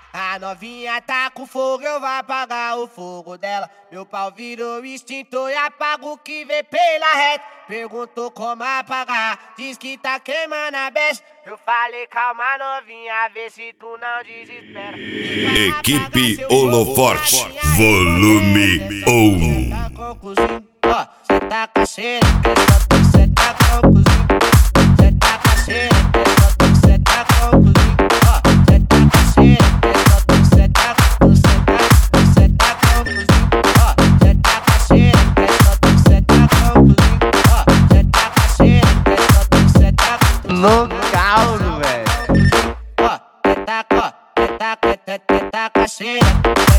A novinha tá com fogo, eu vou apagar o fogo dela. Meu pau virou extintor e apaga o que vê pela reta. Perguntou como apagar, diz que tá queimando a besta. Eu falei calma novinha, vê se tu não desespera. Equipe Holoforte, volume 1. Tá com o cozinho, ó, cê tá com a cera, cê tá com o cozinho. Cê tá com a cera, cê tá com o cozinho, ó, cê tá com a cera. Cê tá com o cozinho, ó, cê tá com a cera. Cê tá com o cozinho, ó, cê tá com a cera. Cê tá com o No caldo, velho. ó, cê tá com a cera.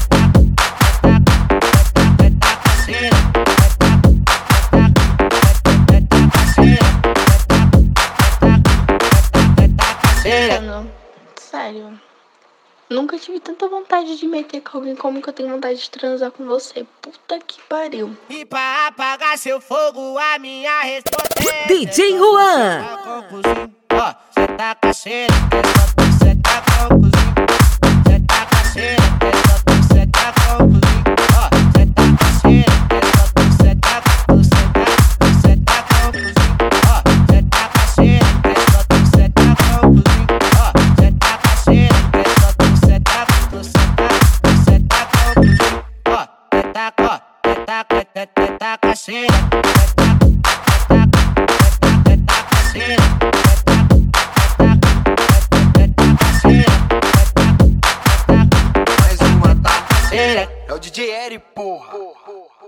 Mano, sério. Nunca tive tanta vontade de meter com alguém como que eu tenho vontade de transar com você. Puta que pariu. E pra apagar seu fogo, a minha resposta é DJ Juan. Cê tá com o cozinho, ó, cê tá com a cera. Cê tá com o cozinho, cê tá com a cera. Cê tá com o cozinho, ó, cê tá com a cera. Cê tá com o cozinho, ó, cê tá com a cera. Cê tá com o cozinho, ó, cê tá com a cera. Cê tá com o cozinho, ó, cê tá com a cera. Mais uma, tá? É o DJ Eri, porra.